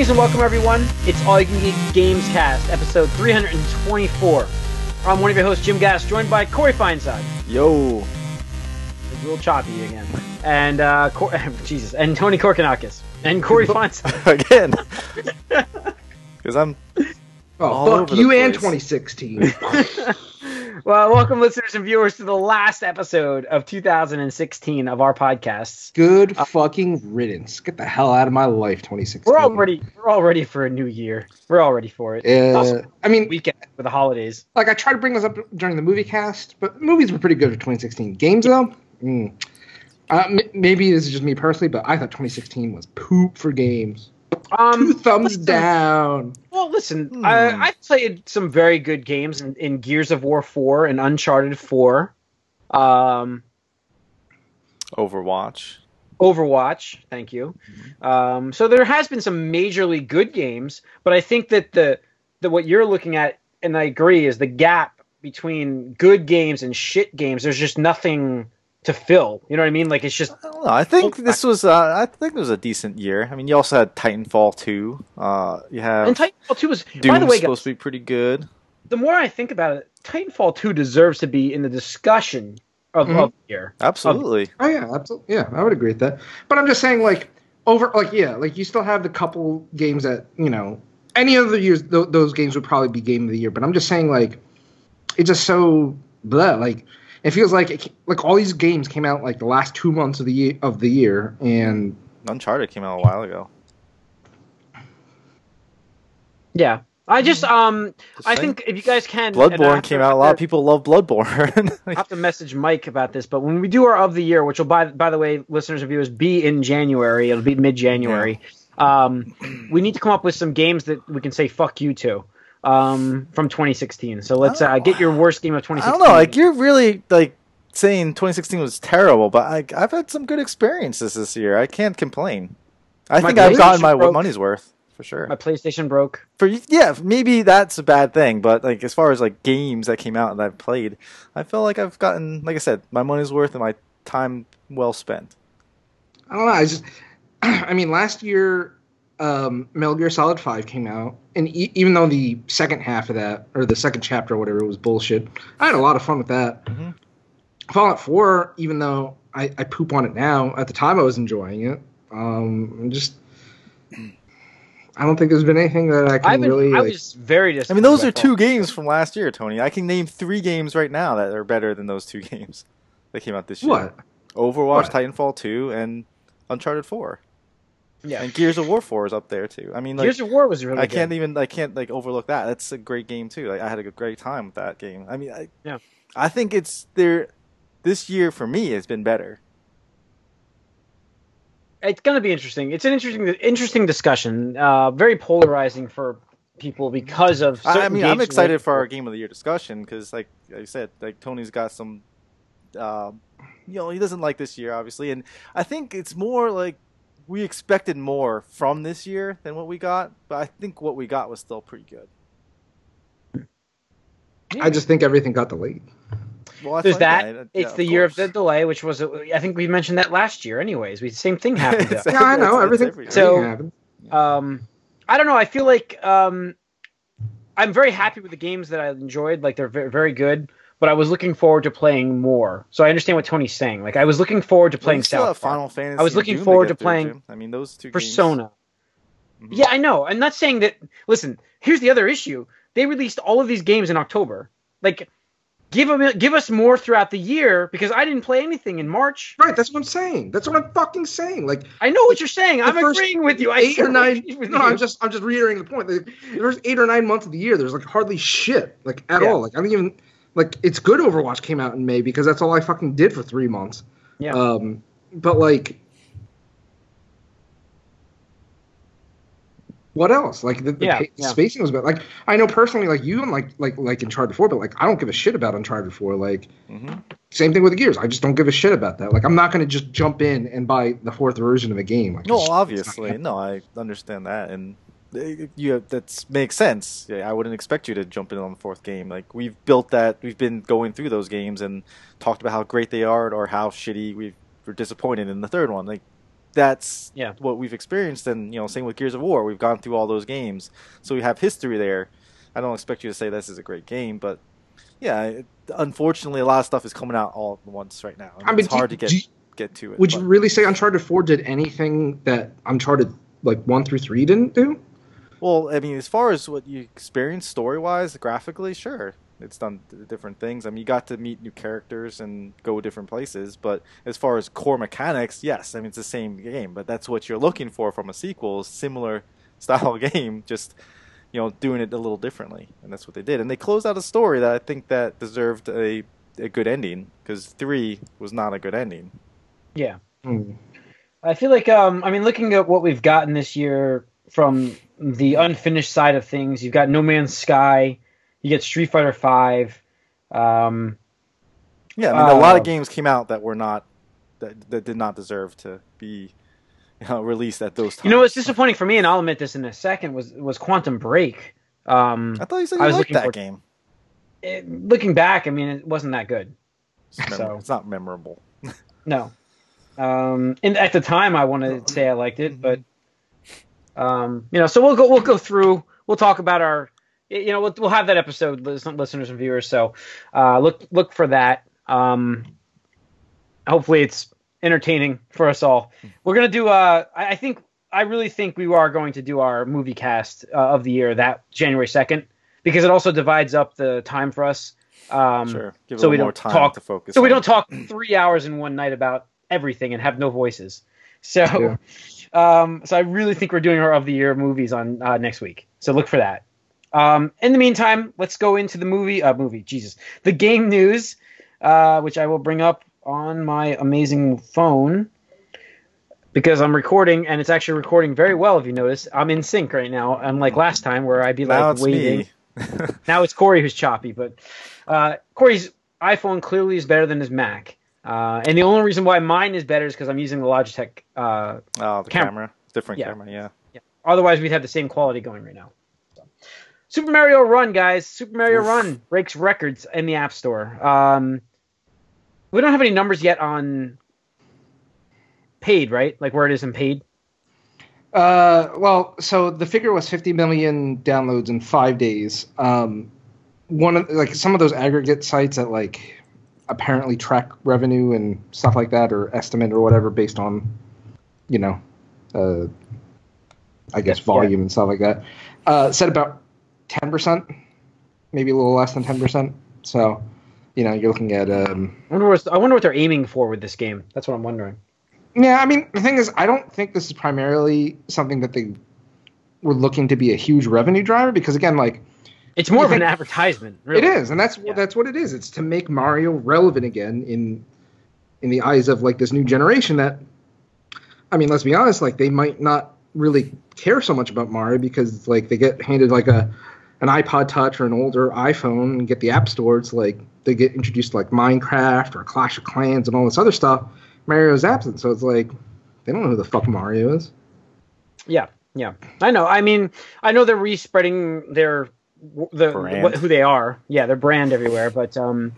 Greetings and welcome, everyone. It's All You Can Geek Games Cast, episode 324. I'm one of your hosts, Jim Gass, joined by Corey Feinside. Yo. It's a little choppy again. And, Jesus, and Tony Korkanakis. And Corey Feinside. Again. Because I'm fuck you and 2016. Well, welcome, listeners and viewers, to the last episode of 2016 of our podcasts. Good fucking riddance. Get the hell out of my life, 2016. We're all ready for a new year. We're all ready for it. Also, I mean, weekend for the holidays. Like, I tried to bring this up during the movie cast, but movies were pretty good for 2016. Games, though? Maybe this is just me personally, but I thought 2016 was poop for games. 2 thumbs down. Well, listen, I played some very good games in Gears of War 4 and Uncharted 4. Overwatch, thank you. So there has been some majorly good games, but I think that the what you're looking at, and I agree, is the gap between good games and shit games. There's just nothing to fill. You know what I mean? Like, it's just... I don't know. I think this was a decent year. I mean, you also had Titanfall 2. You have... And Titanfall 2 was... Doom's by the way, guys, supposed to be pretty good. The more I think about it, Titanfall 2 deserves to be in the discussion of the year. Absolutely. Oh, yeah, absolutely. Yeah, I would agree with that. But I'm just saying, you still have the couple games that, any other years, those games would probably be game of the year. But I'm just saying, it's just so... blah, it feels like all these games came out the last 2 months of the year, and Uncharted came out a while ago. Yeah, I just I think if you guys can, Bloodborne came out. A lot of people love Bloodborne. I have to message Mike about this, but when we do our of the year, which will by the way, listeners and viewers, be in January, it'll be mid-January. Yeah. We need to come up with some games that we can say "fuck you" to. From 2016. So let's get your worst game of 2016. I don't know. You're really saying 2016 was terrible, but I've had some good experiences this year. I can't complain. I think I've gotten my money's worth for sure. My PlayStation broke. Maybe that's a bad thing, but as far as games that came out that I've played, I feel like I've gotten, like I said, my money's worth and my time well spent. I don't know. I mean, last year. Metal Gear Solid 5 came out, and even though the second half of that, or the second chapter or whatever, was bullshit, I had a lot of fun with that. Mm-hmm. Fallout 4, even though I poop on it now, at the time I was enjoying it. I don't think there's been anything that I can really... I was very disappointed. I mean, those are 2 games from last year, Tony. I can name 3 games right now that are better than those 2 games that came out this year. What? Overwatch, Titanfall 2, and Uncharted 4. Yeah, and Gears of War 4 is up there too. I mean, Gears of War was really good. I can't overlook that. That's a great game too. I had a great time with that game. I mean, I think it's there. This year for me has been better. It's going to be interesting. It's an interesting discussion. Very polarizing for people because of. I'm excited for our game of the year discussion because, like I said, Tony's got some. He doesn't like this year, obviously, and I think it's more we expected more from this year than what we got, but I think what we got was still pretty good. I just think everything got delayed. Well, there's that. It's the year of the delay, which was, I think we mentioned that last year anyways. Same thing happened. Yeah, I know. Everything happened. I don't know. I feel like I'm very happy with the games that I enjoyed. They're very, very good. But I was looking forward to playing more. So I understand what Tony's saying. I was looking forward to playing South Park. Final Fantasy. I was looking forward to playing. I mean, those 2 Persona. Games. Yeah, I know. I'm not saying that. Listen, here's the other issue. They released all of these games in October. Give us more throughout the year because I didn't play anything in March. Right, that's what I'm saying. That's what I'm fucking saying. I know what you're saying. I'm agreeing with you. I'm just reiterating the point. The first 8 or 9 months of the year, there's hardly shit at all. I don't even. It's good Overwatch came out in May because that's all I fucking did for 3 months. Yeah. But what else? The spacing was bad. I know personally, you don't like Uncharted 4, but I don't give a shit about Uncharted 4. Same thing with the Gears. I just don't give a shit about that. I'm not going to just jump in and buy the 4th version of a game. No, obviously. No, I understand that. And that makes sense. Yeah, I wouldn't expect you to jump in on the 4th game. We've built that. We've been going through those games and talked about how great they are or how shitty we were disappointed in the 3rd one. that's Yeah. what we've experienced. And same with Gears of War. We've gone through all those games, so we have history there. I don't expect you to say this is a great game, but yeah, unfortunately, a lot of stuff is coming out all at once right now. I mean, it's hard to get to it. Would you really say Uncharted 4 did anything that Uncharted 1 through 3 didn't do? Well, I mean, as far as what you experienced story-wise, graphically, sure. It's done different things. I mean, you got to meet new characters and go different places. But as far as core mechanics, yes. I mean, it's the same game. But that's what you're looking for from a sequel, similar style game, just, doing it a little differently. And that's what they did. And they closed out a story that I think that deserved a good ending, because 3 was not a good ending. Yeah. I feel like, looking at what we've gotten this year from the unfinished side of things, you've got No Man's Sky, you get Street Fighter V. Yeah, I mean, a lot of games came out that were not that did not deserve to be released at those times. You know what's disappointing for me, and I'll admit this in a second, was Quantum Break. I thought you said you liked that game. Looking back, I mean, it wasn't that good. It's not memorable. No. And at the time, I wanted to say I liked it, but so we'll go through. We'll talk about our. We'll have that episode, listeners and viewers. So look for that. Hopefully, it's entertaining for us all. We're gonna do. I really think we are going to do our movie cast of the year that January 2nd, because it also divides up the time for us. Sure. Give it a little more time to focus. So we don't talk 3 hours in one night about everything and have no voices. So, so I really think we're doing our of the year movies on next week. So look for that. In the meantime, let's go into the the game news, which I will bring up on my amazing phone because I'm recording, and it's actually recording very well. If you notice, I'm in sync right now, unlike last time where I'd be now like waiting. Now it's Corey who's choppy, but Corey's iPhone clearly is better than his Mac. And the only reason why mine is better is because I'm using the Logitech the camera. Different camera, yeah. Otherwise, we'd have the same quality going right now. So. Super Mario Run, guys. Super Mario Run breaks records in the App Store. We don't have any numbers yet on paid, right? Like where it is in paid? Well, so the figure was 50 million downloads in 5 days. Some of those aggregate sites that apparently track revenue and stuff like that, or estimate or whatever based on, volume and stuff like that, said about 10%, maybe a little less than 10%. So, you're looking at. I wonder what they're aiming for with this game. That's what I'm wondering. Yeah, I mean, the thing is, I don't think this is primarily something that they were looking to be a huge revenue driver, because again, it's more of an advertisement. Really. It is, and that's what it is. It's to make Mario relevant again in the eyes of this new generation. That, I mean, let's be honest, they might not really care so much about Mario because they get handed an iPod Touch or an older iPhone and get the App Store. It's they get introduced to Minecraft or Clash of Clans and all this other stuff. Mario's absent, so it's they don't know who the fuck Mario is. Yeah, I know. I mean, I know they're respreading who they are. Yeah, their brand everywhere. But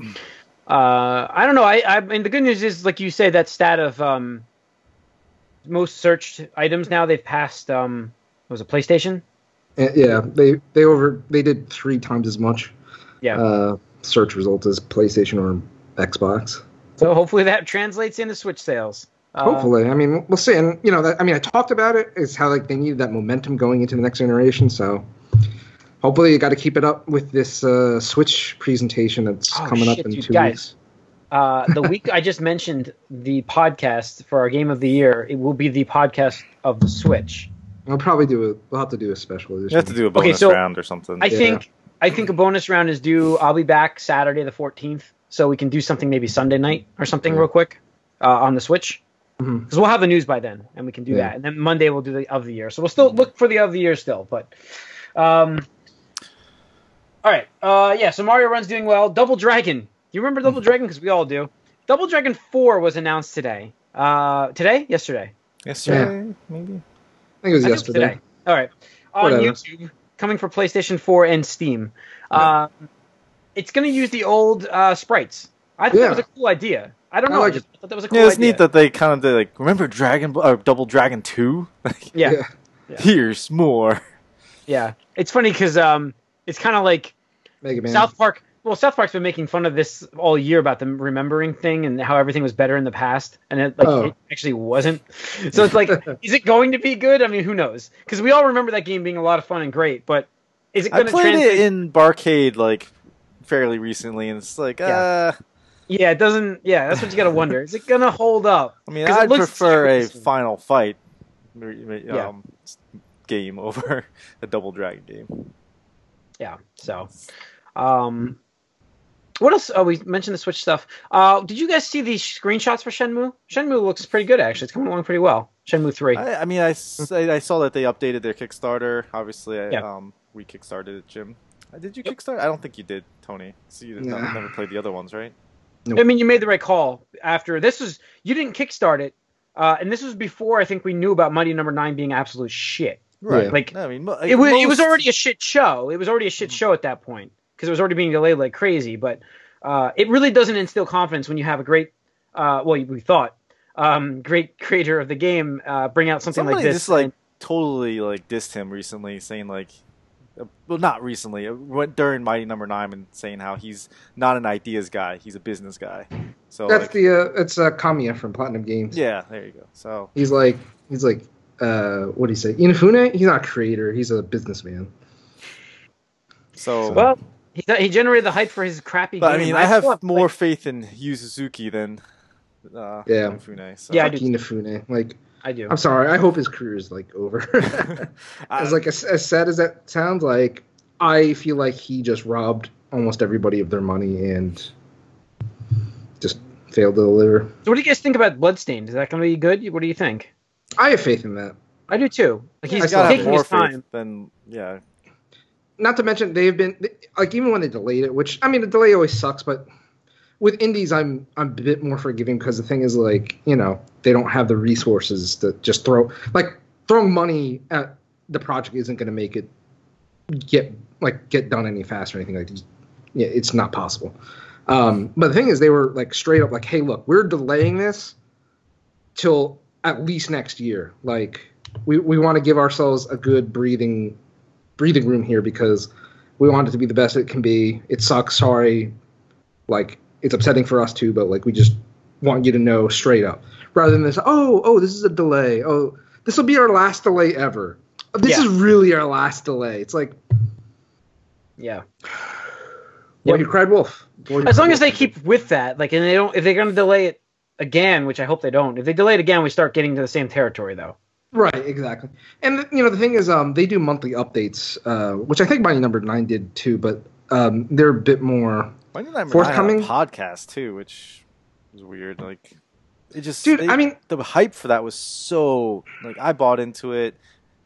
I don't know. I mean, the good news is, like you say, that stat of most searched items now they've passed. Was it PlayStation? Yeah, they did 3 times as much. Yeah. Search results as PlayStation or Xbox. So hopefully that translates into Switch sales. Hopefully, I mean, we'll see. And I talked about it. Is how they needed that momentum going into the next generation. So hopefully, you got to keep it up with this Switch presentation that's coming up in 2 weeks. The week I just mentioned the podcast for our game of the year, it will be the podcast of the Switch. We'll probably we'll have to do a special edition. You have to do a bonus round or something. I think a bonus round is due. I'll be back Saturday the 14th, so we can do something maybe Sunday night or something real quick on the Switch. Because we'll have the news by then, and we can do that. And then Monday we'll do the of the year. So we'll still look for the of the year still. But all right, so Mario Run's doing well. Double Dragon. Do you remember Double Dragon? Because we all do. Double Dragon 4 was announced today. Yesterday, maybe. I think it was yesterday. Today. All right, on YouTube, coming for PlayStation 4 and Steam. It's going to use the old sprites. I think that was a cool idea. I don't I know. like I just thought that was a cool Yeah, it's idea. neat that they kind of did, like, remember Double Dragon 2? Yeah. Here's more. Yeah. It's funny because it's kind of like Mega Man. South Park. Well, South Park's been making fun of this all year about the remembering thing and how everything was better in the past, and it actually wasn't. So it's like, is it going to be good? I mean, who knows? Because we all remember that game being a lot of fun and great, but is it I going to played translate? it in Barcade, like, fairly recently, and it's like, Yeah, it doesn't. Yeah, that's what you got to wonder. Is it going to hold up? I mean, 'Cause it I'd looks prefer a seriously- Final Fight game over a Double Dragon game. Yeah. So, what else? Oh, we mentioned the Switch stuff. Did you guys see these screenshots for Shenmue? Shenmue looks pretty good, actually. It's coming along pretty well. Shenmue 3. I mean, I saw that they updated their Kickstarter. Obviously, we kickstarted it, Jim. Did you kickstart? I don't think you did, Tony. So you never played the other ones, right? Nope. I mean, you made the right call. After this was, you didn't kickstart it, and this was before I think we knew about Mighty Number 9 being absolute shit. Right. Yeah. Like, I mean, it was already a shit show. It was already a shit show at that point because it was already being delayed like crazy. But it really doesn't instill confidence when you have a great, we thought, great creator of the game bring out something Somebody like this. just like totally like dissed him recently, saying like, well, not recently. It went during Mighty Number 9 and saying how he's not an ideas guy, he's a business guy. So That's like, it's Kamiya from Platinum Games. yeah, there you go. So He's like what do you say? Inafune? He's not a creator. He's a businessman. so well, he generated the hype for his crappy but I game. mean, I have still more faith in Yu Suzuki than Inafune. So. Yeah, I do. Inafune. Like, I do. I'm sorry. I hope his career is like over. As sad as that sounds, like I feel like he just robbed almost everybody of their money and just failed to deliver. So what do you guys think about Bloodstained? Is that going to be good? What do you think? I have faith in that. I do too. Like he's gotta have taking more his time. faith than Not to mention they've been like even when they delayed it, which I mean the delay always sucks, but with indies I'm a bit more forgiving because the thing is like, you know, they don't have the resources to just throwing money at the project isn't going to make it get done any faster or anything like that. Yeah, it's not possible. But the thing is they were like straight up like, hey, look, we're delaying this till at least next year. Like we want to give ourselves a good breathing room here because we want it to be the best it can be. It sucks, sorry. Like it's upsetting for us too, but like we just want you to know straight up. Rather than this, this is a delay. Oh, this will be our last delay ever. This is really our last delay. It's like Yeah. Boy Who Cried Wolf. As long as they keep with that, like, and they don't, if they're going to delay it again, which I hope they don't. If they delay it again, we start getting to the same territory, though. Right, exactly. And you know the thing is, they do monthly updates, which I think Mighty Number 9 did too, but they're a bit more forthcoming. Podcast too, which was weird. Like it just, I mean, the hype for that was so like I bought into it.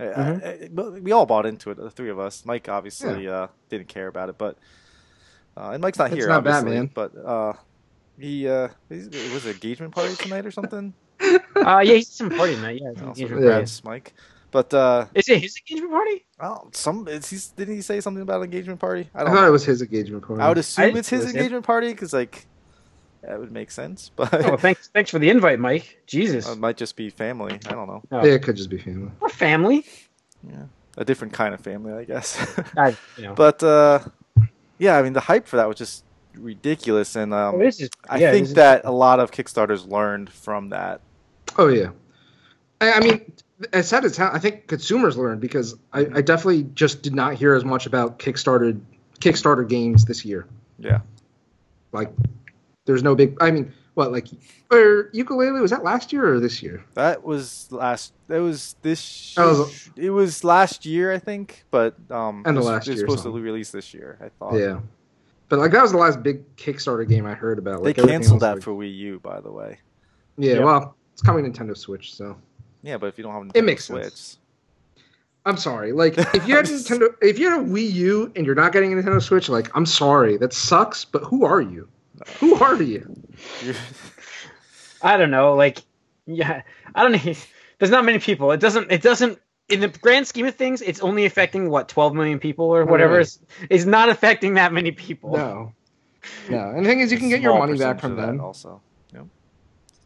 We all bought into it. The three of us. Mike obviously didn't care about it, but and Mike's not here. It's not obviously, Batman. But he was an engagement party tonight or something. Yeah, he's some party tonight. Yeah, Congrats, Mike. But is it his engagement party? Well, didn't he say something about an engagement party? I thought it was his engagement party. I would assume it's his engagement party because like that would make sense. But thanks for the invite, Mike. Jesus, it might just be family. I don't know. Oh. Yeah, it could just be family. Or family. Yeah, a different kind of family, I guess. But yeah, I mean the hype for that was just ridiculous, and I think that a lot of Kickstarters learned from that. Oh yeah, I mean, as sad as how I think consumers learned because I definitely just did not hear as much about Kickstarter games this year. Yeah, like there's no big. I mean, what like or Yooka-Laylee, was that last year or this year? That was last. It was this. It was last year, I think, but and the last year it was supposed to be released this year. I thought. Yeah, but like that was the last big Kickstarter game I heard about. They like, canceled that for Wii U, by the way. Yeah, well, it's coming Nintendo Switch, so. Yeah, but if you don't have a Nintendo it makes Switch, sense. I'm sorry. Like, if you had if you had a Wii U and you're not getting a Nintendo Switch, like, I'm sorry, that sucks. But who are you? No. Who are you? I don't know. Like, yeah, I don't know. There's not many people. It doesn't. In the grand scheme of things, it's only affecting 12 million people or whatever. Right. It's not affecting that many people. No. And the thing is, you can get your money back from them. Also. Yep.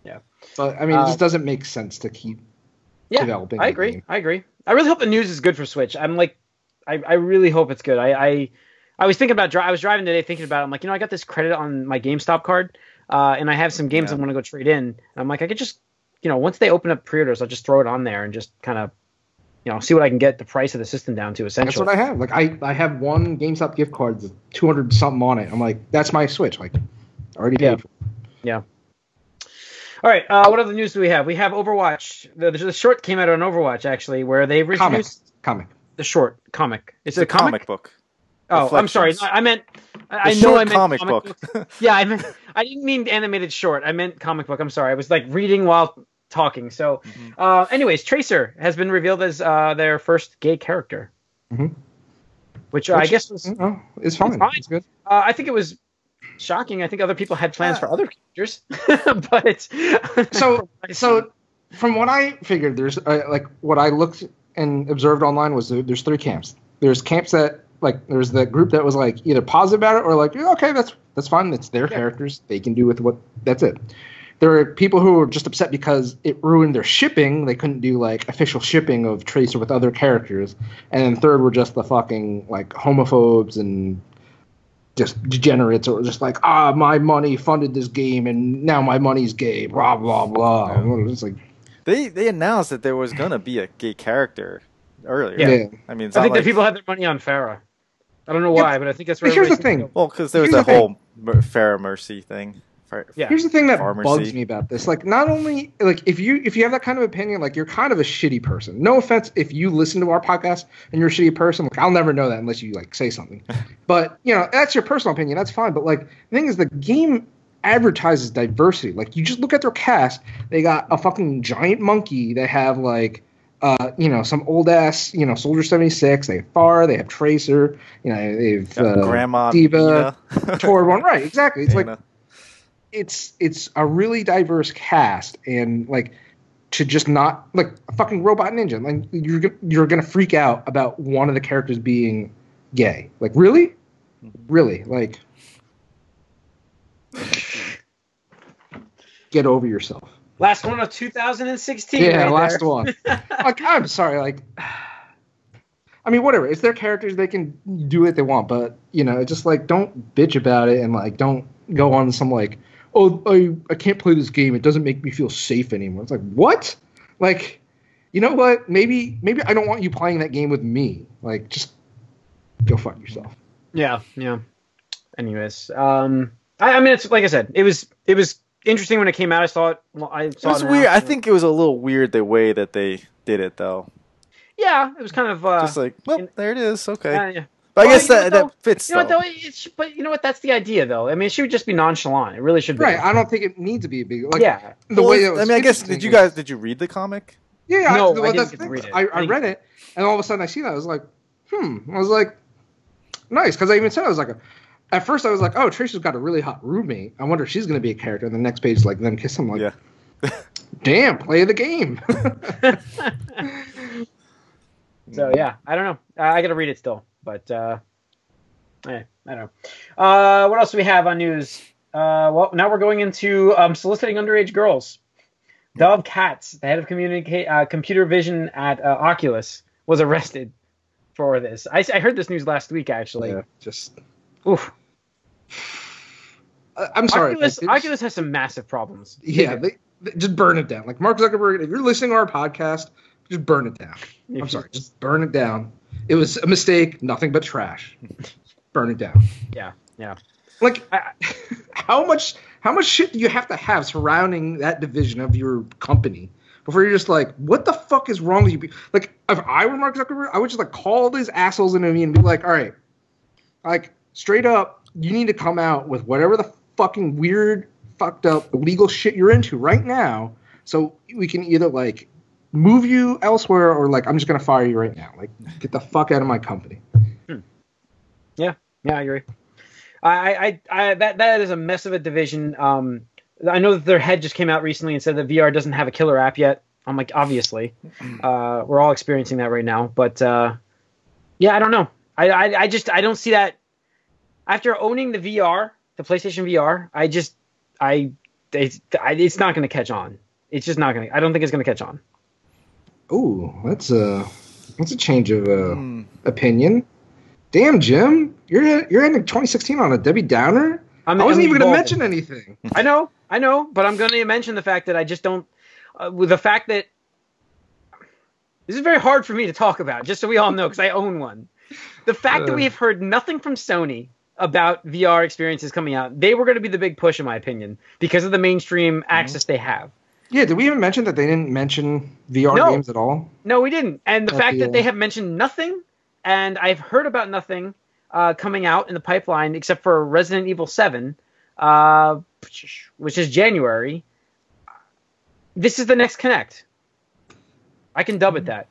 Yeah. But I mean, it just doesn't make sense to keep developing. I agree. I really hope the news is good for Switch. I'm like, I really hope it's good. I was thinking about I was driving today thinking about it. I'm like, I got this credit on my GameStop card, and I have some games I want to go trade in. And I'm like, I could just, once they open up pre-orders, I'll just throw it on there and just kind of, see what I can get the price of the system down to. Essentially, that's what I have. Like, I have one GameStop gift card with 200 something on it. I'm like, that's my Switch. Like, already paid for it. Yeah. All right. What other news do we have? We have Overwatch. The short came out on Overwatch actually, where they've introduced the short comic. Is it a comic book? Oh, I'm sorry. No, I meant. I meant comic book. Yeah, I didn't mean animated short. I meant comic book. I'm sorry. I was like reading while talking. So, anyways, Tracer has been revealed as their first gay character, which I guess was it's fine. It's good. I think it was shocking. I think other people had plans for other characters, but so from what I figured, there's like what I looked and observed online was there's three camps. There's camps that like there's the group that was like either positive about it or like okay, that's fine. It's their characters. They can do with what. That's it. There are people who were just upset because it ruined their shipping. They couldn't do like official shipping of Tracer with other characters. And then third were just the fucking like homophobes and just degenerates, or just like my money funded this game and now my money's gay. Blah blah blah. It's like they announced that there was gonna be a gay character earlier. Yeah. I mean, I think that people had their money on Farrah. I don't know why, but I think that's where. Here's the thing. Well, because there was a whole Farrah Mercy thing. Here's the thing that bugs me about this. Like, not only like if you have that kind of opinion, like you're kind of a shitty person. No offense if you listen to our podcast and you're a shitty person. Like, I'll never know that unless you like say something. But that's your personal opinion. That's fine. But like the thing is, the game advertises diversity. Like, you just look at their cast. They got a fucking giant monkey. They have like some old ass Soldier 76. They have Farrah. They have Tracer. They've Grandma Diva, Torborn. Right? Exactly. It's like. It's a really diverse cast, and like to just not like a fucking Robot Ninja, like you're gonna freak out about one of the characters being gay. Like really, like get over yourself. Last one of 2016. Yeah, right last there. one. Like, I'm sorry, like. I mean, whatever. It's their characters; they can do what they want. But just like don't bitch about it, and like don't go on some like. Oh, I can't play this game. It doesn't make me feel safe anymore. It's like, what? Like, you know what? Maybe I don't want you playing that game with me. Like, just go fuck yourself. Yeah. Anyways, I mean, it's like I said, it was interesting when it came out. I saw it. It was weird. I think it was a little weird the way that they did it, though. Yeah, it was kind of just like, well, there it is. Okay. Yeah. But I guess that fits. You know what, though? But you know what? That's the idea, though. I mean, it should just be nonchalant. It really should be. Right. I don't think it needs to be big. Like, yeah. The way it was. I mean, I guess did you read the comic? Yeah. No, I didn't get to read it. I read it, and all of a sudden I see that I was like, I was like, nice, because I even said I was like, at first I was like, oh, Tracer's got a really hot roommate. I wonder if she's going to be a character. And the next page is like them kiss him. Like, yeah. Damn, play the game. So yeah, I don't know. I got to read it still, but. I don't know. What else do we have on news? Well, now we're going into soliciting underage girls. Dov Katz, the head of computer vision at Oculus, was arrested for this. I heard this news last week, actually. Yeah, just... Oof. I'm sorry. Oculus has some massive problems. Yeah, they just burn it down. Like, Mark Zuckerberg, if you're listening to our podcast, just burn it down. I'm sorry, just burn it down. It was a mistake, nothing but trash. Burn it down. Yeah. Like, how much shit do you have to have surrounding that division of your company before you're just like, what the fuck is wrong with you? Like, if I were Mark Zuckerberg, I would just like call these assholes into me and be like, all right, like straight up, you need to come out with whatever the fucking weird, fucked up, illegal shit you're into right now, so we can either like move you elsewhere or like I'm just gonna fire you right now. Like, get the fuck out of my company. Yeah, I agree. That is a mess of a division. I know that their head just came out recently and said that VR doesn't have a killer app yet. I'm like, obviously, we're all experiencing that right now. But yeah, I don't know. I don't see that. After owning the PlayStation VR, it's not going to catch on. It's just not going to. I don't think it's going to catch on. Ooh, that's a change of opinion. Damn, Jim, you're ending 2016 on a Debbie Downer. I wasn't even going to mention anything. I know, but I'm going to mention the fact that I just don't. With the fact that this is very hard for me to talk about, just so we all know, because I own one. The fact that we have heard nothing from Sony about VR experiences coming out, they were going to be the big push, in my opinion, because of the mainstream access they have. Yeah, did we even mention that they didn't mention VR games at all? No, we didn't. And the fact that they have mentioned nothing, and I've heard about nothing coming out in the pipeline except for Resident Evil 7, which is January. This is the next Kinect. I can dub it that.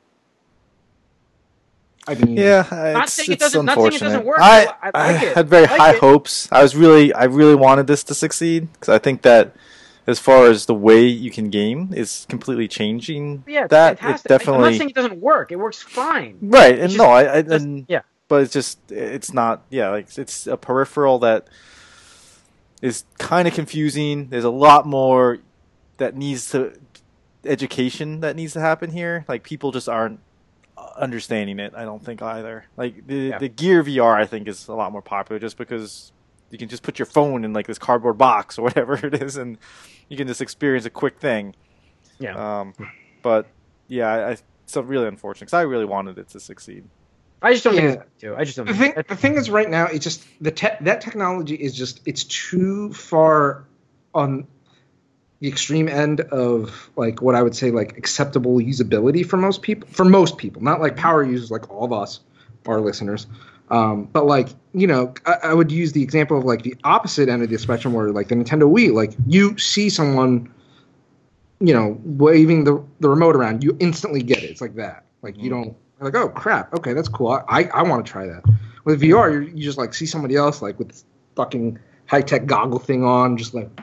I mean, yeah, not saying it doesn't work. I like it. Had very high hopes. I really wanted this to succeed because I think that as far as the way you can game is completely changing. Yeah, it's that fantastic. it definitely. I'm not saying it doesn't work. It works fine. Right, and but it's not. Yeah, like it's a peripheral that is kind of confusing. There's a lot more that education that needs to happen here. Like people just aren't understanding it. I don't think either. Like the Gear VR, I think is a lot more popular just because you can just put your phone in like this cardboard box or whatever it is, and you can just experience a quick thing. Yeah. But yeah, it's really unfortunate because I really wanted it to succeed. I just don't think it's to. I just don't. The thing is, right now, it's just that technology is just it's too far on the extreme end of like what I would say like acceptable usability for most people. For most people, not like power users like all of us, our listeners. But like, you know, I would use the example of like the opposite end of the spectrum where like the Nintendo Wii, like you see someone, you know, waving the remote around, you instantly get it. It's like that. Like you don't like, oh crap, okay, that's cool. I want to try that. With VR, you just like see somebody else like with this fucking high tech goggle thing on, just like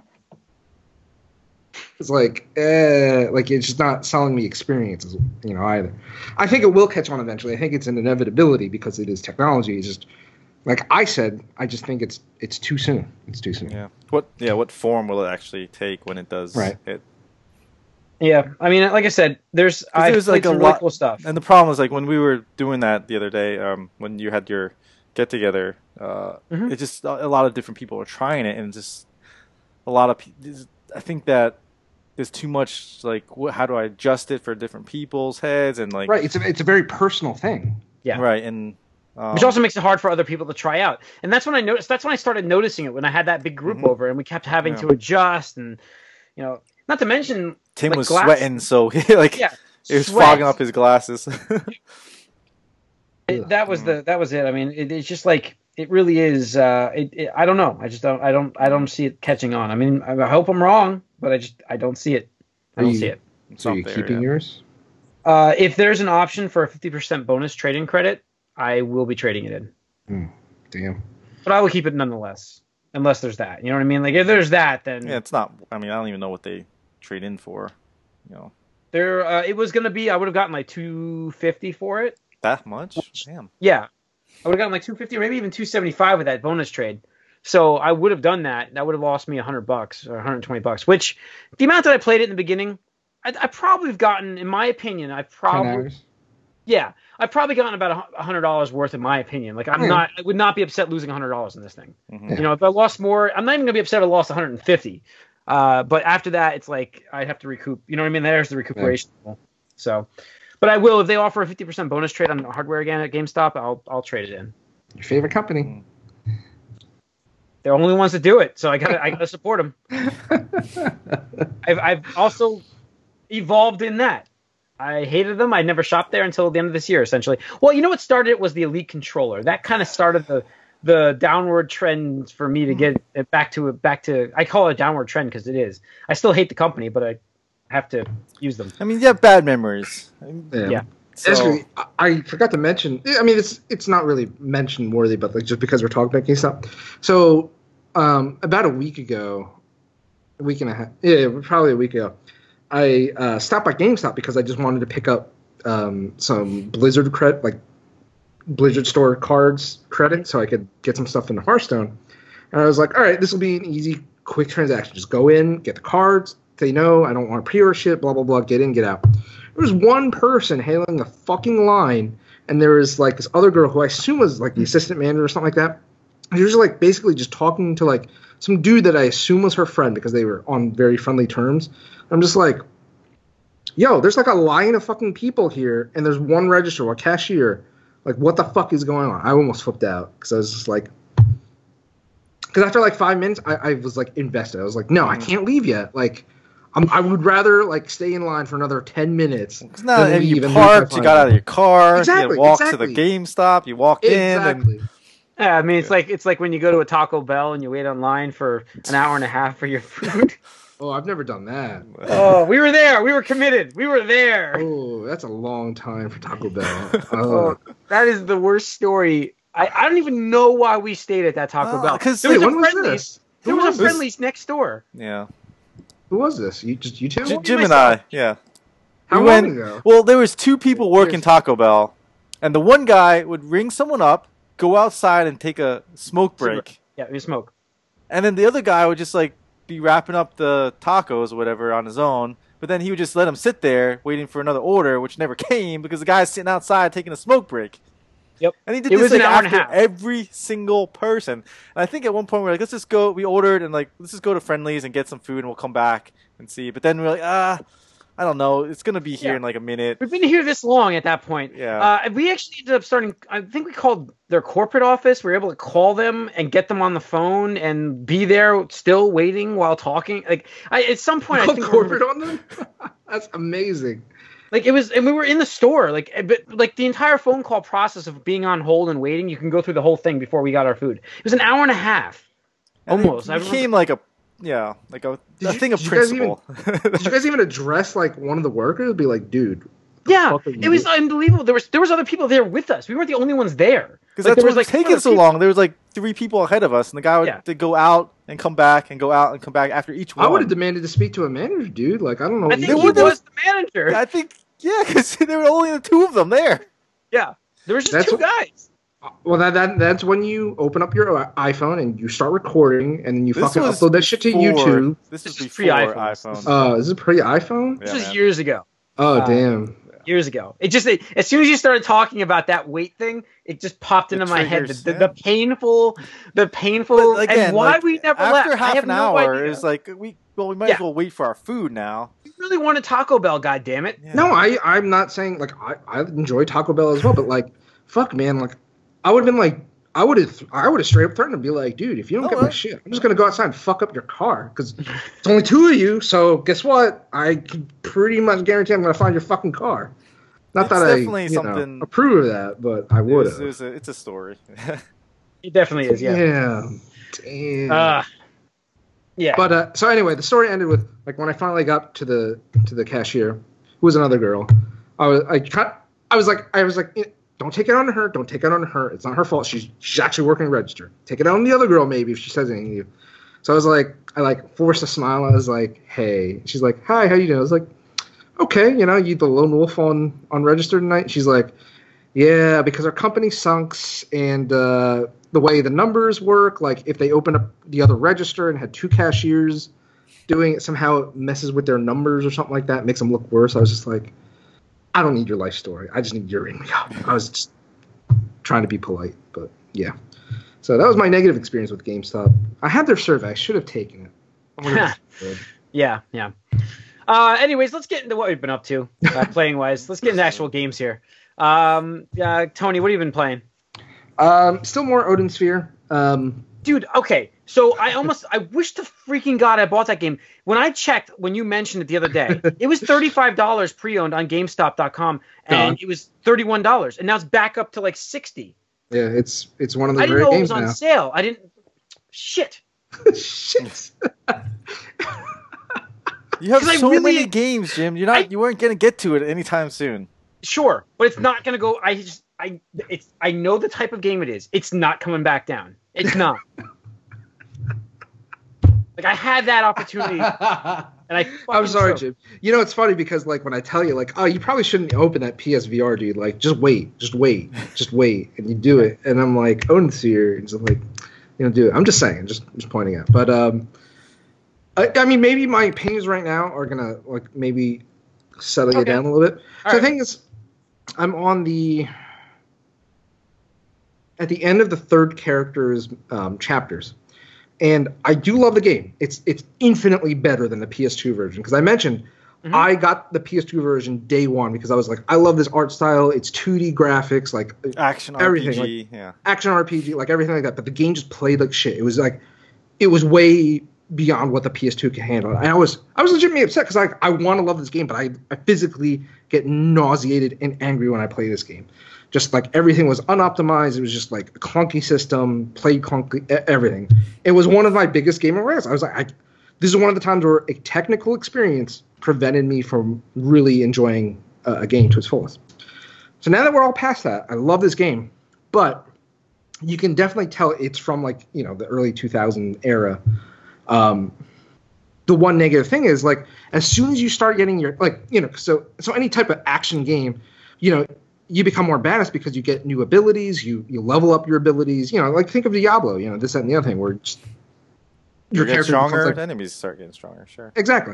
it's like it's just not selling me experiences, you know, either. I think it will catch on eventually. I think it's an inevitability because it is technology. It's just like I said. I just think it's too soon. It's too soon. Yeah. What form will it actually take when it does hit? Yeah, I mean, like I said, there's like a lot cool stuff. And the problem is like when we were doing that the other day, when you had your get together, it's just a lot of different people are trying it, and just a lot of. I think that. There's too much like how do I adjust it for different people's heads and like it's a very personal thing. Yeah. Right, and which also makes it hard for other people to try out. And that's when I noticed. That's when I started noticing it when I had that big group over and we kept having to adjust and you know, not to mention Tim was sweating, so he it was fogging up his glasses. That was it. I mean, it's just like it really is. I don't know. I don't see it catching on. I mean, I hope I'm wrong. But I don't see it. I don't see it. So you're keeping yours? If there's an option for a 50% bonus trade-in credit, I will be trading it in. Damn. But I will keep it nonetheless, unless there's that. You know what I mean? Like if there's that, then it's not. I mean, I don't even know what they trade in for. You know, it was gonna be. I would have gotten like $250 for it. That much? Damn. Yeah, I would have gotten like $250 or maybe even $275 with that bonus trade. So I would have done that. That would have lost me $100 or $120, which the amount that I played it in the beginning, I probably have gotten, in my opinion, I've probably gotten about $100 worth in my opinion. Like I would not be upset losing $100 in this thing. Mm-hmm. You know, if I lost more, I'm not even gonna be upset if I lost 150. But after that, it's like I'd have to recoup. You know what I mean? There's the recuperation. Yeah. So, but I will if they offer a 50% bonus trade on hardware again at GameStop. I'll trade it in. Your favorite company. They're the only ones that do it, so I gotta support them. I've also evolved in that. I hated them. I never shopped there until the end of this year, essentially. Well, you know what started it was the Elite controller. That kind of started the downward trend for me to get it back to. I call it a downward trend because it is. I still hate the company, but I have to use them. I mean, you have bad memories. Yeah. So, I forgot to mention. I mean, it's not really mention worthy, but like just because we're talking about GameStop. So, about a week and a half, probably a week ago, I stopped by GameStop because I just wanted to pick up some Blizzard credit, like Blizzard store cards credit, so I could get some stuff into Hearthstone. And I was like, all right, this will be an easy quick transaction. Just go in, get the cards, say no, I don't want to pre-order shit, blah, blah, blah, get in, get out. There was one person handling the fucking line, and there was like this other girl who I assume was like the assistant manager or something like that. She was like basically just talking to like some dude that I assume was her friend because they were on very friendly terms. I'm just like, yo, there's like a line of fucking people here, and there's one register, a cashier. Like, what the fuck is going on? I almost flipped out because I was just like, because after like 5 minutes, I was like invested. I was like, no, I can't leave yet. Like, I would rather like stay in line for another 10 minutes. Because now you parked, you got out of your car, you walked to the GameStop, you walked in. And... Yeah, I mean, it's like when you go to a Taco Bell and you wait online for an hour and a half for your food. Oh, I've never done that. Oh, we were there. We were committed. We were there. Oh, that's a long time for Taco Bell. Oh, that is the worst story. I don't even know why we stayed at that Taco Bell. Because there was a Friendly's next door. Yeah. Who was this? You two? Jim and I. Yeah. How long ago? Well, there was 2 people working Taco Bell, and the one guy would ring someone up, go outside and take a smoke break. Yeah, we smoke. And then the other guy would just like be wrapping up the tacos or whatever on his own, but then he would just let him sit there waiting for another order, which never came because the guy's sitting outside taking a smoke break. Yep. And he did this like after every single person. And I think at one point we're like, let's just go. We ordered and like, let's just go to Friendly's and get some food and we'll come back and see. But then we're like, I don't know. It's going to be here in like a minute. We've been here this long at that point. Yeah. We actually ended up starting, I think we called their corporate office. We were able to call them and get them on the phone and be there still waiting while talking. Like at some point, I think corporate on them? That's amazing. Like it was, and we were in the store. Like, but like the entire phone call process of being on hold and waiting, you can go through the whole thing before we got our food. It was an hour and a half, almost. It became like a thing of principle. Did you guys even address like one of the workers? Be like, dude. Yeah, it was unbelievable. There was other people there with us. We weren't the only ones there. Because that's what was taking so long. There was like 3 people ahead of us, and the guy would go out and come back and go out and come back after each one. I would have demanded to speak to a manager, dude. Like, I don't know. I think he was the manager. I think, because there were only the 2 of them there. Yeah, there was just 2 guys. Well, that's when you open up your iPhone and you start recording, and then you fucking upload that shit to YouTube. This is before iPhone. Oh, is it pre-iPhone? This was years ago. Oh, damn. Years ago. As soon as you started talking about that weight thing, it just popped into my head. The painful, again, and why we never left. After half an hour, is like, we might as well wait for our food now. We really wanted Taco Bell, goddammit. Yeah. No, I'm not saying, like, I enjoy Taco Bell as well, but, like, fuck, man, like, I would have been like, I would have straight up threatened to be like, dude, if you don't get my shit, I'm just going to go outside and fuck up your car. Because it's only 2 of you, so guess what? I can pretty much guarantee I'm going to find your fucking car. Not that I approve of that, but I would have. It's a story. It definitely is, yeah. Yeah. Damn. Yeah. But, so anyway, the story ended with, like, when I finally got to the cashier, who was another girl, I was like, don't take it on her. Don't take it on her. It's not her fault. She's actually working the register. Take it on the other girl, maybe, if she says anything to you. So I was like, I forced a smile. I was like, hey. She's like, hi, how you doing? I was like, okay, you the lone wolf on register tonight? She's like, yeah, because our company sunks, and the way the numbers work, like if they open up the other register and had 2 cashiers doing it, somehow it messes with their numbers or something like that, makes them look worse. I was just like, I don't need your life story. I just need your ring me up. I was just trying to be polite, but yeah. So that was my negative experience with GameStop. I had their survey. I should have taken it. Yeah. Anyways, let's get into what we've been up to, playing wise. Let's get into actual games here. Tony, what have you been playing? Still more Odin Sphere. Dude, okay. So I wish to freaking God I bought that game. When I checked, when you mentioned it the other day, it was $35 pre-owned on GameStop.com, and it was $31, and now it's back up to like $60. Yeah, it's one of the rare games now. I didn't know it was on sale. I didn't. Shit. Shit. You have so many games, Jim. You weren't gonna get to it anytime soon. Sure, but it's not gonna go. I know the type of game it is. It's not coming back down. It's not. Like, I had that opportunity, and I'm sorry, Jim. It's funny because, like, when I tell you, like, oh, you probably shouldn't open that PSVR, dude. Like, just wait, and you do it, and I'm like, Odin Sphere, and just like, do it. I'm just saying, just pointing out. But I mean, maybe my opinions right now are gonna like maybe settle you down a little bit. All so right. the thing is, I'm at the end of the third character's chapters, and I do love the game. It's infinitely better than the PS2 version because I mentioned I got the PS2 version day one because I was like, I love this art style. It's 2D graphics, like Action everything, RPG, like, yeah. action RPG, like everything like that. But the game just played like shit. It was way beyond what the PS2 can handle. And I was legitimately upset because I want to love this game, but I physically get nauseated and angry when I play this game. Just like everything was unoptimized. It was just like a clunky system, played clunky, everything. It was one of my biggest game regrets. I was like, this is one of the times where a technical experience prevented me from really enjoying a game to its fullest. So now that we're all past that, I love this game, but you can definitely tell it's from like, you know, the early 2000 era. The one negative thing is like, as soon as you start getting your, like, you know, so any type of action game, you know, you become more badass because you get new abilities, you level up your abilities, you know, like think of Diablo, you know, this, that, and the other thing where just You get stronger, becomes, like, enemies start getting stronger, sure. Exactly.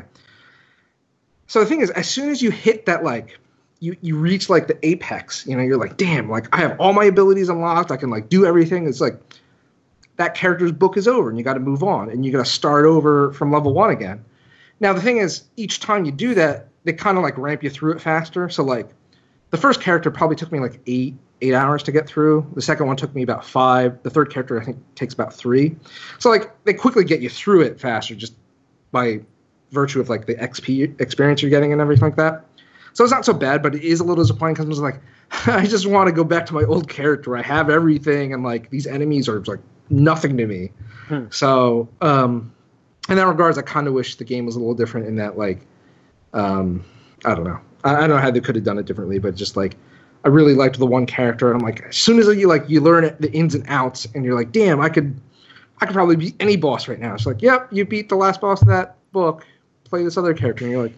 So the thing is, as soon as you hit that, like, you reach like the apex, you know, you're like, damn, like I have all my abilities unlocked, I can like do everything. It's like that character's book is over and you got to move on and you got to start over from level 1 again. Now the thing is, each time you do that, they kind of like ramp you through it faster. So like the first character probably took me like eight hours to get through. The second one took me about 5. The third character I think takes about 3. So like they quickly get you through it faster just by virtue of like the XP experience you're getting and everything like that. So it's not so bad, but it is a little disappointing because I was like, I just want to go back to my old character. I have everything, and like these enemies are like nothing to me. So in that regards, I kind of wish the game was a little different in that, like, I don't know. I don't know how they could have done it differently, but just like I really liked the one character, and I'm like, as soon as you learn the ins and outs, and you're like, damn, I could probably beat any boss right now. It's like, yep, you beat the last boss of that book. Play this other character, and you're like,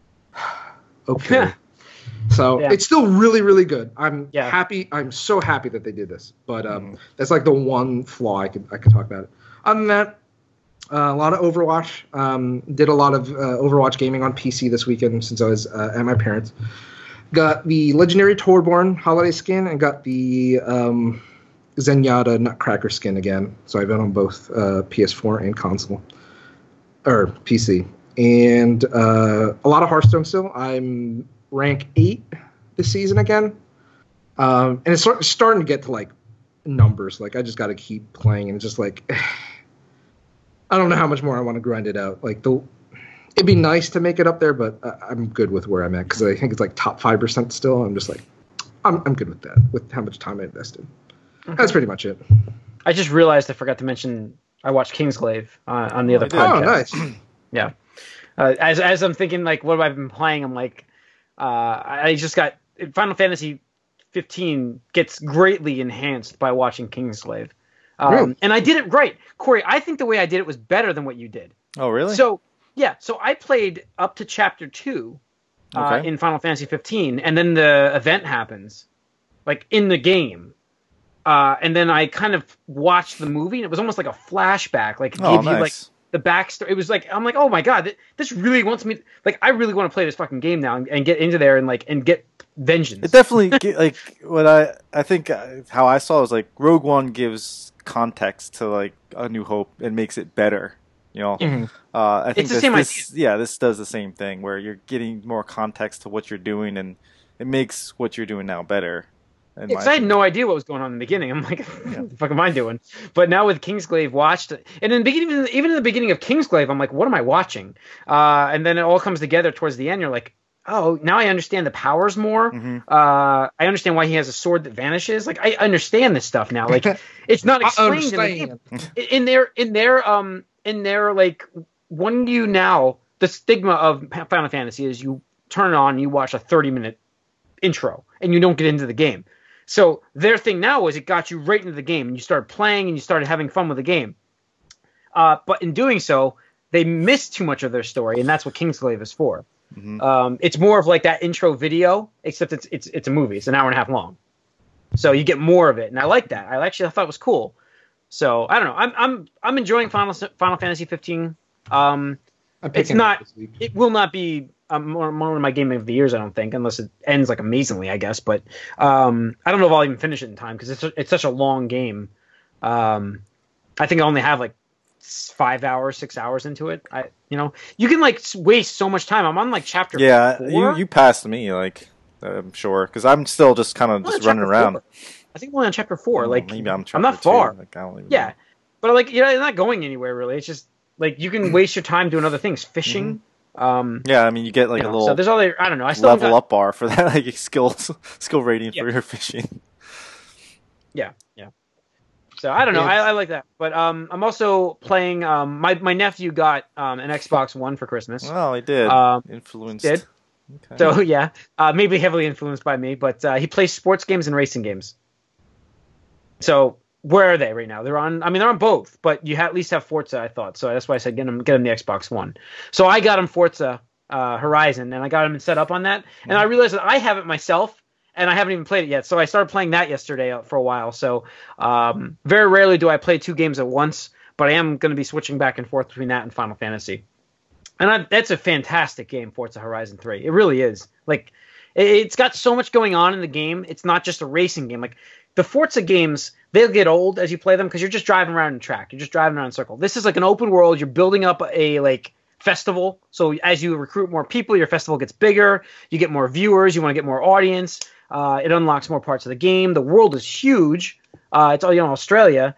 okay. So it's still really, really good. I'm happy. I'm so happy that they did this. But that's like the one flaw I could talk about it. Other than that, a lot of Overwatch. Did a lot of Overwatch gaming on PC this weekend since I was at my parents'. Got the Legendary Torbjorn holiday skin and got the Zenyatta Nutcracker skin again. So I've been on both PS4 and console. Or PC. And a lot of Hearthstone still. I'm rank 8 this season again. And it's starting to get to like numbers. Like I just got to keep playing, and it's just like I don't know how much more I want to grind it out. Like it'd be nice to make it up there, but I'm good with where I'm at because I think it's like top 5% still. I'm just like I'm good with that, with how much time I invested. Okay. That's pretty much it. I just realized I forgot to mention I watched Kingsglaive on the other podcast. Oh, nice. Yeah. As I'm thinking, like, what have I been playing? I'm like, I just got Final Fantasy 15 gets greatly enhanced by watching Kingsglaive. Really? And I did it right. Corey, I think the way I did it was better than what you did. Oh, really? So I played up to chapter 2 in Final Fantasy 15, and then the event happens, like, in the game. And then I kind of watched the movie, and it was almost like a flashback. Like, it gave you, like, the backstory. It was like, I'm like, oh my god, this really wants me. Like, I really want to play this fucking game now and get into there and get vengeance. It definitely like what I think how I saw it was like Rogue One gives context to like A New Hope and makes it better. You know, I think it's the same idea. Yeah, this does the same thing where you're getting more context to what you're doing, and it makes what you're doing now better. Because I had no idea what was going on in the beginning. I'm like, what the fuck am I doing? But now with Kingsglaive watched, and in the beginning, even in the beginning of Kingsglaive, I'm like, what am I watching? And then it all comes together towards the end. You're like, oh, now I understand the powers more. I understand why he has a sword that vanishes. Like, I understand this stuff now. Like, it's not explained in the game. In their like, when you now, the stigma of Final Fantasy is you turn it on and you watch a 30-minute intro and you don't get into the game. So their thing now was it got you right into the game, and you started playing and you started having fun with the game. But in doing so, they missed too much of their story, and that's what Kingsglaive is for. It's more of like that intro video, except it's a movie. It's an hour and a half long, so you get more of it, and I like that. I thought it was cool. So I don't know. I'm enjoying Final Fantasy 15. It's not. It will not be one of my game of the years, I don't think, unless it ends like amazingly, I guess. But I don't know if I'll even finish it in time because it's such a long game. I think I only have like 5 hours, 6 hours into it. You can like waste so much time. I'm on like chapter 4. You passed me, like I'm sure, because I'm still just kind of just running around. 4. I think I'm only on chapter 4. Like maybe I'm not far. Like, I don't even yeah, know. but like I'm not going anywhere really. It's just like you can waste your time doing other things, fishing. Yeah, I mean you get like a little. So there's other. I don't know. I still level up bar for that, like skill rating for your fishing. Yeah. So I don't know. I like that, but I'm also playing. My nephew got an Xbox One for Christmas. Oh, he did. Influenced. Did. Okay. So yeah, maybe heavily influenced by me, but he plays sports games and racing games. So where are they right now? They're on both, but you at least have Forza, I thought. So that's why I said get him the Xbox One. So I got him Forza Horizon, and I got him set up on that, and I realized that I have it myself. And I haven't even played it yet, so I started playing that yesterday for a while. So very rarely do I play 2 games at once, but I am going to be switching back and forth between that and Final Fantasy. And that's a fantastic game, Forza Horizon 3. It really is. Like, it's got so much going on in the game. It's not just a racing game. Like, the Forza games, they'll get old as you play them because you're just driving around in a track. You're just driving around in a circle. This is like an open world. You're building up a, like, festival. So as you recruit more people, your festival gets bigger. You get more viewers. You want to get more audience. It unlocks more parts of the game. The world is huge. It's all Australia.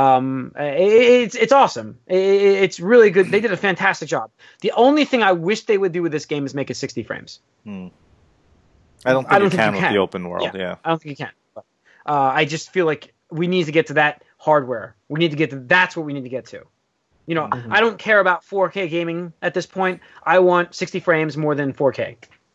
It's awesome. It's really good. They did a fantastic job. The only thing I wish they would do with this game is make it 60 frames. I don't think you can with the open world. Yeah. I don't think you can. But, I just feel like we need to get to that hardware. We need to get to. That's what we need to get to. I don't care about 4K gaming at this point. I want 60 frames more than 4K.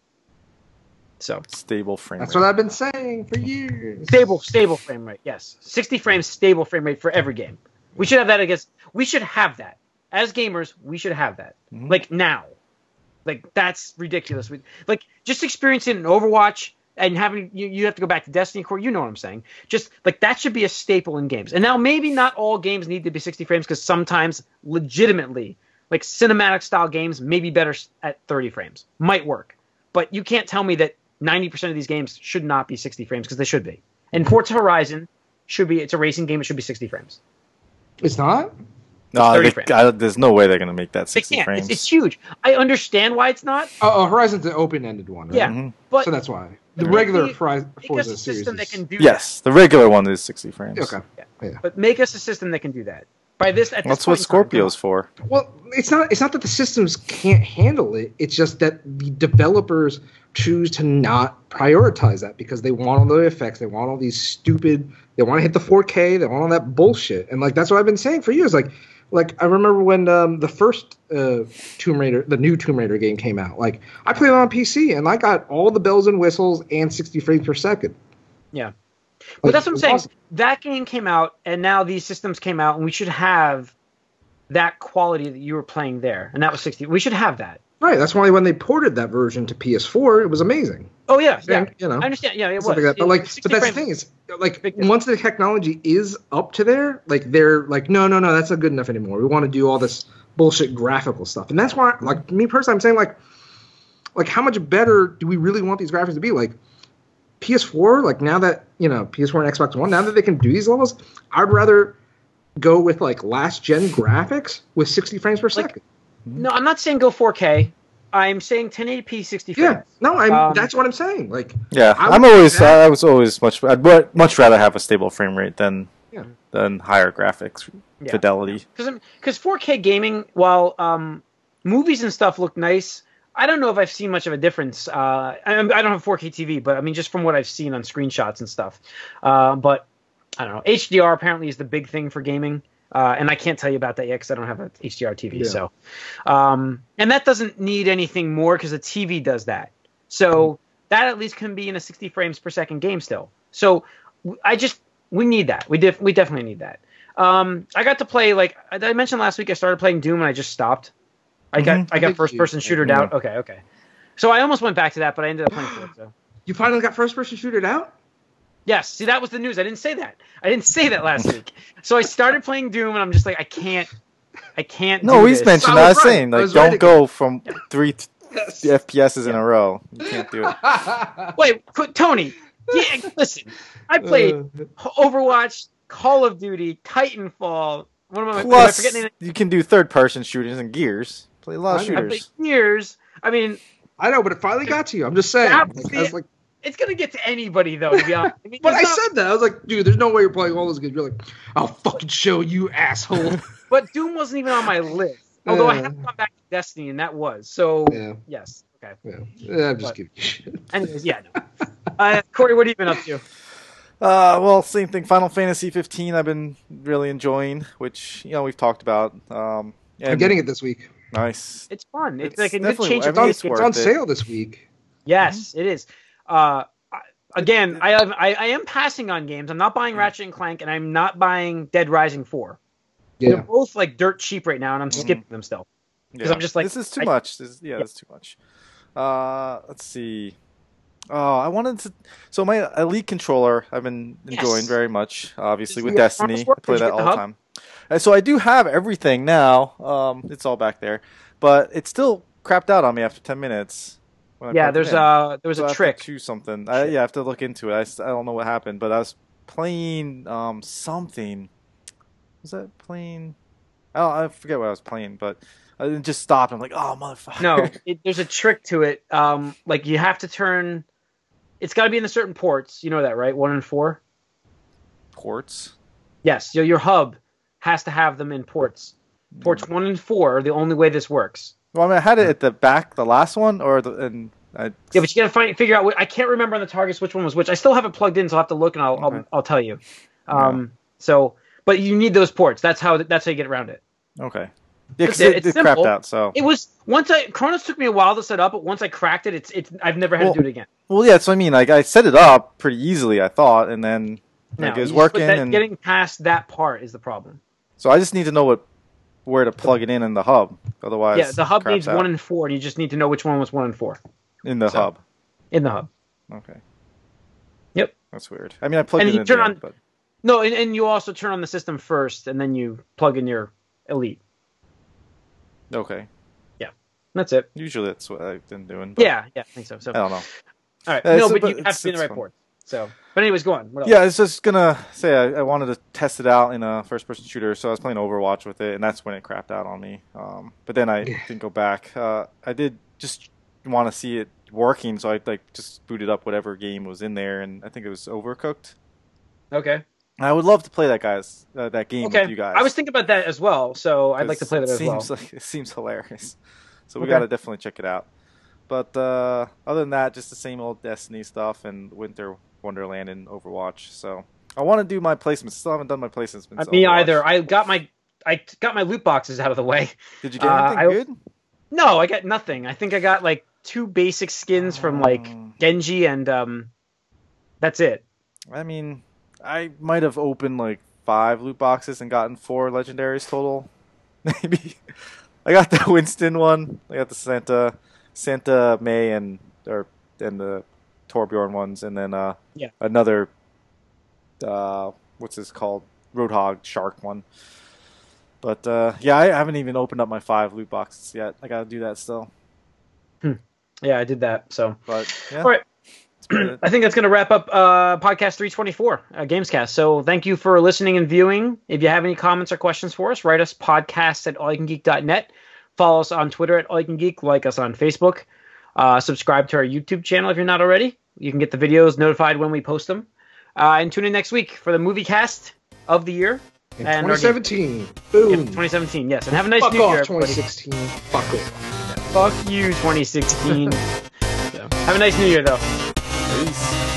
So stable frame rate. That's what I've been saying for years. Stable frame rate. Yes, 60 frames, stable frame rate for every game. We should have that. I guess we should have that as gamers. We should have that like now. Like that's ridiculous. Like just experiencing an Overwatch and having you have to go back to Destiny Core. You know what I'm saying? Just like that should be a staple in games. And now maybe not all games need to be 60 frames because sometimes legitimately like cinematic style games may be better at 30 frames. Might work, but you can't tell me that 90% of these games should not be 60 frames because they should be. And Forza Horizon it's a racing game. It should be 60 frames. It's not? No, there's no way they're going to make that 60 frames. It's huge. I understand why it's not. Horizon's an open-ended one, right? Yeah, but so that's why. The regular Forza series system that can do yes, the regular one is 60 frames. Okay. Yeah. But make us a system that can do that. That's what Scorpio's for. Well, it's not that the systems can't handle it. It's just that the developers choose to not prioritize that because they want all the effects. They want all these stupid. They want to hit the 4K. They want all that bullshit. And like that's what I've been saying for years. Like I remember when the first Tomb Raider, the new Tomb Raider game came out. Like I played it on PC and I got all the bells and whistles and 60 frames per second. Yeah. But that's what I'm saying. Awesome. That game came out, and now these systems came out, and we should have that quality that you were playing there, and that was 60. We should have that. Right. That's why when they ported that version to PS4, it was amazing. Oh yeah, and, I understand. Yeah, it was. Like that. But but that's the thing is, like, once the technology is up to there, like they're like, no, that's not good enough anymore. We want to do all this bullshit graphical stuff, and that's why, like, me personally, I'm saying like how much better do we really want these graphics to be? Like PS4, like now that PS4 and Xbox One, now that they can do these levels, I'd rather go with like last gen graphics with 60 frames per second. No, I'm not saying go 4K. I'm saying 1080p 60 frames. Yeah, no, that's what I'm saying. Like, yeah, I was always I'd much rather have a stable frame rate than higher graphics fidelity. Because 4K gaming, while movies and stuff look nice, I don't know if I've seen much of a difference. I don't have 4K TV, but I mean, just from what I've seen on screenshots and stuff. But I don't know. HDR apparently is the big thing for gaming. And I can't tell you about that yet because I don't have an HDR TV. Yeah. So, and that doesn't need anything more because the TV does that. So that at least can be in a 60 frames per second game still. So we need that. We definitely need that. I got to play, like I mentioned last week, I started playing Doom and I just stopped. I got first person shootered out. Okay. So I almost went back to that, but I ended up playing Forza. You finally got first person shootered out? Yes. See, that was the news. I didn't say that. I didn't say that last week. So I started playing Doom, and I'm just like, I can't I can't. No, do he's this. mentioned. I I was was right. saying, I like, was right don't again. go from three Yes. FPSs in a row. You can't do it. Wait, Tony. Yeah, listen. I played Overwatch, Call of Duty, Titanfall. What am I Plus, forgetting? you can do third-person shooters and Gears. Play a lot of I know. I played shooters. years. I mean, I know, but it finally got to you. I'm just saying. that Like, was I was like, it's gonna get to anybody though. To be honest, I mean, but there's I said that. I was like, dude, there's no way you're playing all those games. You're like, I'll fucking show you, asshole. But Doom wasn't even on my list. Although I Yeah. have gone back to Destiny, and that was so. Yeah. Yes. Okay. Yeah, I'm just But- giving you shit. Anyways, yeah. No. Corey, what have you been up to? Well, same thing. Final Fantasy 15 I've been really enjoying, which, we've talked about. I'm getting it this week. Nice. It's fun. It's It's like a good definitely- change I of mean, pace. it's It's worth on it. sale this week. Yes, it is. Again, I am passing on games. I'm not buying Ratchet and Clank, and I'm not buying Dead Rising 4. They're Yeah. both like dirt cheap right now, and I'm skipping them still. 'Cause I'm just like, this is too much. This is too much. Let's see. Oh, I wanted to. So my Elite controller, I've been enjoying Yes. very much. Obviously, Did with you get Destiny, Chronos Warp? I play Did you that get the all the hub? time. So I do have everything now. It's all back there, but it still crapped out on me after 10 minutes. When I yeah, plugged it there was in. So I a have to trick. choose something. I have to look into it. I don't know what happened, but I was playing something. Was that playing? I forget what I was playing, but it just stopped. I'm like, oh motherfucker. No, there's a trick to it. Like you have to turn. It's got to be in the certain ports. You know that, right? 1 and 4. Ports. Yes, your hub has to have them in ports. Ports 1 and 4 are the only way this works. Well, I mean, I had it at the back, the last one, or the. Yeah, but you gotta figure out. I can't remember on the targets which one was which. I still have it plugged in, so I'll have to look and I'll tell you. So, but you need those ports. That's how you get around it. Okay. Yeah, because It's it simple. crapped out. So. It was Chronos took me a while to set up, but once I cracked it, it's I've never had to do it again. Well, yeah, that's what I mean. Like I set it up pretty easily, I thought, and then like, it was working. And getting past that part is the problem. so I just need to know where to plug it in the hub. Otherwise, Yeah, the hub it craps needs out 1 and 4, and you just need to know which one was 1 and 4 in the hub. in the hub. Okay. Yep. That's weird. I mean, I plugged And it you in turn the on- end, but No, and you also turn on the system first, and then you plug in your Elite. okay. That's it. Usually that's what I've been doing. But Yeah, I think so. So I don't know. all right, Yeah, no, so- but but you have to be in the it's right fun. port. So, but anyways, go on. What else? Yeah, I was just gonna say I wanted to test it out in a first-person shooter, so I was playing Overwatch with it, and that's when it crapped out on me. But then I didn't go back. I did just want to see it working, so I just booted up whatever game was in there, and I think it was Overcooked. Okay. I would love to play that game Okay. with you guys. I was thinking about that as well, so I'd like to play that as well. It seems hilarious, so we Okay. got to definitely check it out. But other than that, just the same old Destiny stuff and Winter Wonderland and Overwatch. So I want to do my placements. Still haven't done my placements. since Me Overwatch. either. I got my loot boxes out of the way. Did you get anything good? No, I got nothing. I think I got like 2 basic skins from like Genji, and that's it. I mean, I might have opened like 5 loot boxes and gotten 4 legendaries total. Maybe. I got the Winston one. I got the Santa May and the Torbjorn ones, and then another what's this called? Roadhog Shark one. But I haven't even opened up my 5 loot boxes yet. I gotta do that still. Yeah, I did that. So, But yeah. all right. That's about it. I think that's going to wrap up podcast 324, Gamescast. So thank you for listening and viewing. If you have any comments or questions for us, write us podcast@allyoucangeek.net. Follow us on Twitter @allyoucangeek. Like us on Facebook. Subscribe to our YouTube channel if you're not already. You can get the videos notified when we post them. And tune in next week for the movie cast of the year. In And our 2017. Yeah, Boom. 2017, yes. And have a nice Fuck new off, year, everybody. 2016. Fuck off. Fuck you, 2016. So, have a nice new year, though. Peace.